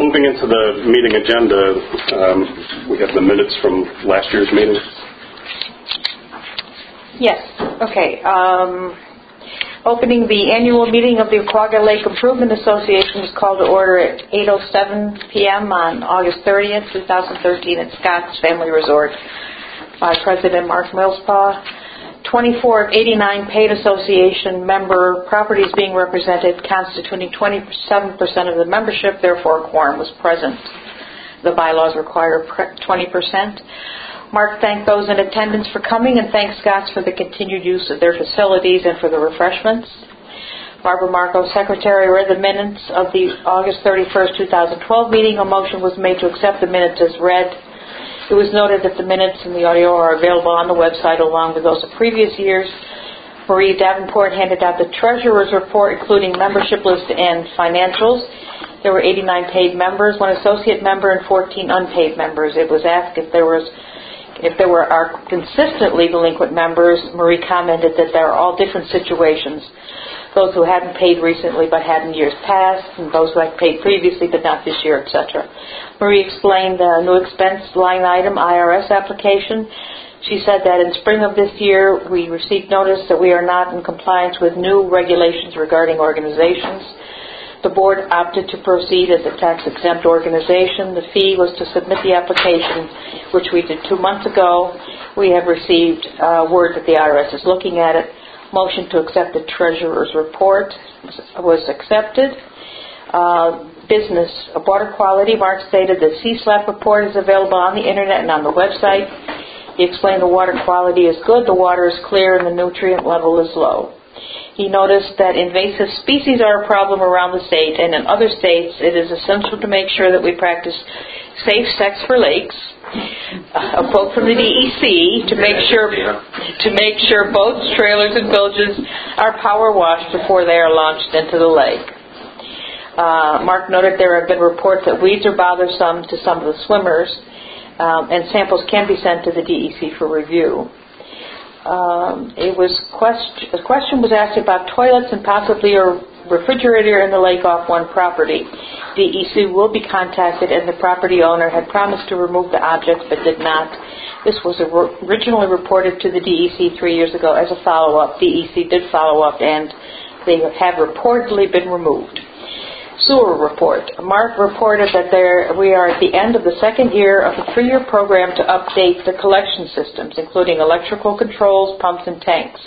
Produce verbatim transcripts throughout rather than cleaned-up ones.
moving into the meeting agenda, um, we have the minutes from last year's meeting. Yes. Okay. Um, opening the annual meeting of the Aquaga Lake Improvement Association was called to order at eight oh seven p.m. on August thirtieth, twenty thirteen at Scott's Family Resort by President Mark Millspaw. twenty-four of eighty-nine paid association member properties being represented, constituting twenty-seven percent of the membership, therefore a quorum was present. The bylaws require twenty percent. Mark thanked those in attendance for coming and thanked Scott's for the continued use of their facilities and for the refreshments. Barbara Marco, Secretary, read the minutes of the August thirty-first, twenty twelve meeting. A motion was made to accept the minutes as read. It was noted that the minutes and the audio are available on the website along with those of previous years. Marie Davenport handed out the treasurer's report, including membership list and financials. There were eighty-nine paid members, one associate member, and fourteen unpaid members. It was asked if there was if there were are consistently delinquent members. Marie commented that there are all different situations. Those who hadn't paid recently but had in years past, and those who had paid previously but not this year, et cetera. Marie explained the new expense line item I R S application. She said that in spring of this year we received notice that we are not in compliance with new regulations regarding organizations. The board opted to proceed as a tax-exempt organization. The fee was to submit the application, which we did two months ago. We have received uh, word that the I R S is looking at it. Motion to accept the treasurer's report was accepted. Uh, business of water quality. Mark stated the C SLAP report is available on the internet and on the website. He explained the water quality is good, the water is clear, and the nutrient level is low. He noticed that invasive species are a problem around the state, and in other states it is essential to make sure that we practice safe sex for lakes. A quote from the D E C to make sure to make sure boats, trailers, and villages are power washed before they are launched into the lake. Uh, Mark noted there have been reports that weeds are bothersome to some of the swimmers, um, and samples can be sent to the D E C for review. Um, it was question, a question was asked about toilets and possibly a refrigerator in the lake off one property. D E C will be contacted, and the property owner had promised to remove the objects but did not. This was originally reported to the D E C three years ago as a follow-up. D E C did follow up, and they have reportedly been removed. Sewer report. Mark reported that there we are at the end of the second year of a three-year program to update the collection systems, including electrical controls, pumps, and tanks.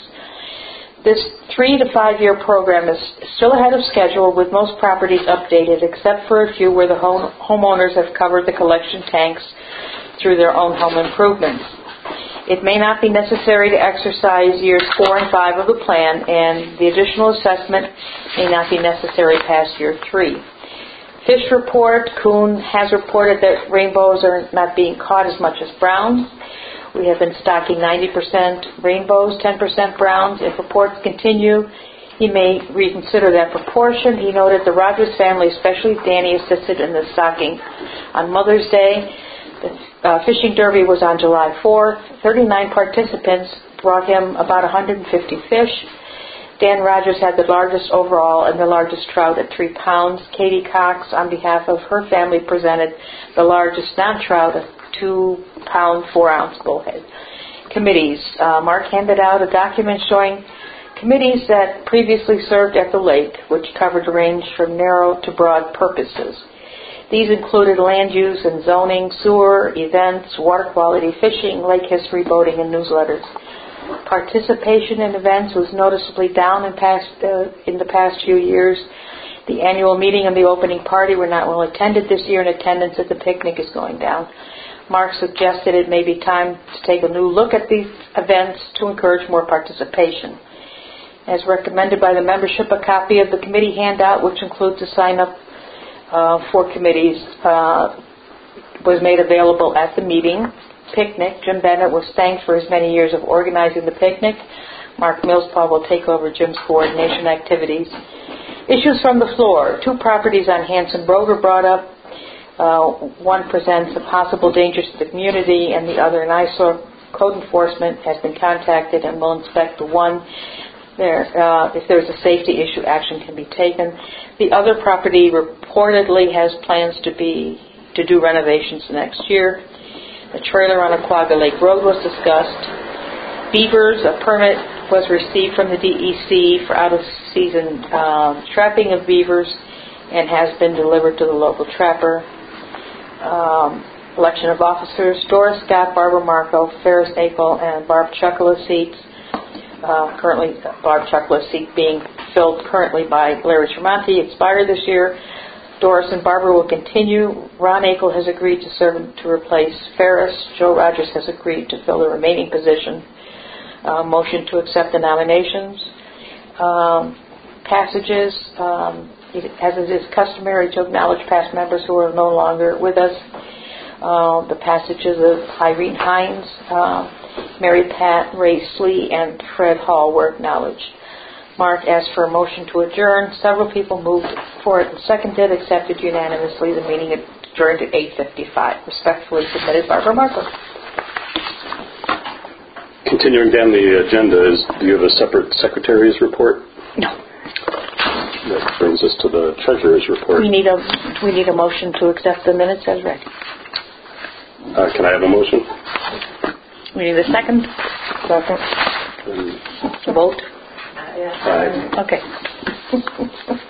This three to five-year program is still ahead of schedule, with most properties updated, except for a few where the home, homeowners have covered the collection tanks through their own home improvements. It may not be necessary to exercise years four and five of the plan, and the additional assessment may not be necessary past year three. Fish report. Kuhn has reported that rainbows are not being caught as much as browns. We have been stocking ninety percent rainbows, ten percent browns. If reports continue, he may reconsider that proportion. He noted the Rogers family, especially Danny, assisted in the stocking on Mother's Day. The uh, fishing derby was on July fourth. thirty-nine participants brought him about one hundred fifty fish. Dan Rogers had the largest overall and the largest trout at three pounds. Katie Cox, on behalf of her family, presented the largest non-trout at two pound, four ounce bullhead. Committees. Uh, Mark handed out a document showing committees that previously served at the lake, which covered a range from narrow to broad purposes. These included land use and zoning, sewer, events, water quality, fishing, lake history, boating, and newsletters. Participation in events was noticeably down in, past, uh, in the past few years. The annual meeting and the opening party were not well attended this year, and attendance at the picnic is going down. Mark suggested it may be time to take a new look at these events to encourage more participation. As recommended by the membership, a copy of the committee handout, which includes a sign-up Uh, for committees, uh, was made available at the meeting. Picnic. Jim Bennett was thanked for his many years of organizing the picnic. Mark Millspaw will take over Jim's coordination activities. Issues from the floor. Two properties on Hanson Road were brought up. Uh, one presents a possible danger to the community, and the other, an eyesore. Code enforcement has been contacted and will inspect the one. there, uh, if there's a safety issue, action can be taken. The other property reportedly has plans to be to do renovations next year. The trailer on Aquaga Lake Road was discussed. Beavers, a permit was received from the D E C for out-of-season um, trapping of beavers and has been delivered to the local trapper. Um, election of officers, Doris Scott, Barbara Marco, Ferris Nakel, and Barb Chuckla seats. Uh, currently, Barb Chuckla's seat being filled currently by Larry Tremonti, expired this year. Doris and Barbara will continue. Ron Akel has agreed to serve to replace Ferris. Joe Rogers has agreed to fill the remaining position. Uh, motion to accept the nominations. Um, passages, um, as it is customary to acknowledge past members who are no longer with us. Uh, the passages of Irene Hines, uh, Mary Pat, Ray Slee, and Fred Hall were acknowledged. Mark asked for a motion to adjourn. Several people moved for it and seconded, accepted unanimously. The meeting adjourned at eight fifty-five. Respectfully submitted, Barbara Marco. Continuing down the agenda, is do you have a separate secretary's report? No. That brings us to the treasurer's report. We need a we need a motion to accept the minutes as read. Uh, can I have a motion? We need a second. Second. Um, A vote. Aye. Okay.